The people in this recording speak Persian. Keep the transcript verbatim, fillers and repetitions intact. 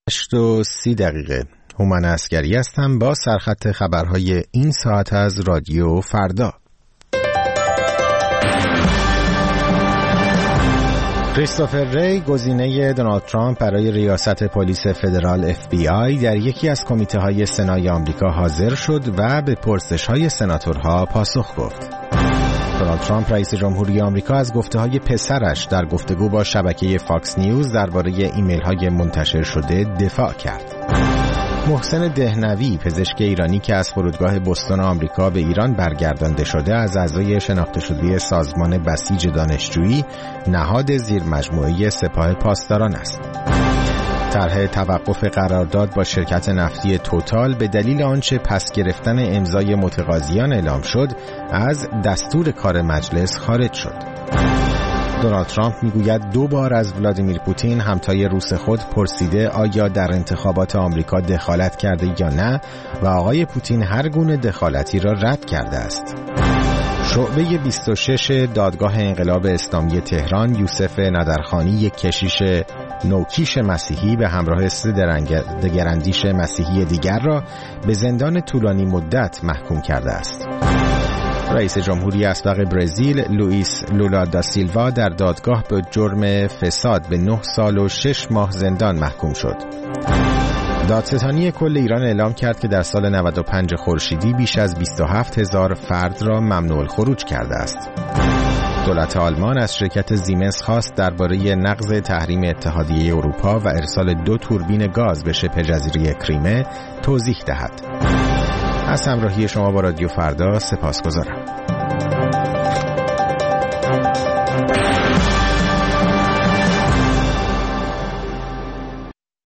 هشت و سی دقیقه. هومن عسگری هستم با سرخط خبرهای این ساعت از رادیو فردا. کریستوفر ری، گزینه دونالد ترامپ برای ریاست پلیس فدرال اف بی آی، در یکی از کمیته‌های سنای آمریکا حاضر شد و به پرسش‌های سناتورها پاسخ گفت. دونالد ترامپ رئیس جمهوری آمریکا از گفته‌های پسرش در گفتگو با شبکه فاکس نیوز درباره ایمیل‌های منتشر شده دفاع کرد. محسن دهنوی، پزشک ایرانی که از فرودگاه بوستون آمریکا به ایران برگردانده شده، از اعضای شناخته شده سازمان بسیج دانشجویی، نهاد زیر مجموعه سپاه پاسداران است. طرح توقف قرارداد با شرکت نفتی توتال به دلیل آنچه پس گرفتن امضای متقاضیان اعلام شد، از دستور کار مجلس خارج شد. دونالد ترامپ میگوید دو بار از ولادیمیر پوتین، همتای روس خود، پرسیده آیا در انتخابات آمریکا دخالت کرده یا نه و آقای پوتین هر گونه دخالتی را رد کرده است. شعبه بیست و شش دادگاه انقلاب اسلامی تهران، یوسف ندرخانی، یک کشیش نوکیش مسیحی به همراه سه دگراندیش مسیحی دیگر را به زندان طولانی مدت محکوم کرده است. رئیس جمهوری اسبق برزیل لوئیس لولا دا سیلوا در دادگاه به جرم فساد به نه سال و شش ماه زندان محکوم شد. دادستانی کل ایران اعلام کرد که در سال نود و پنج خورشیدی بیش از بیست و هفت هزار فرد را ممنوع الخروج کرده است. دولت آلمان از شرکت زیمنس خواست درباره نقض تحریم اتحادیه اروپا و ارسال دو توربین گاز به شبه جزیره کریمه توضیح دهد. از همراهی شما با رادیو فردا سپاسگزارم.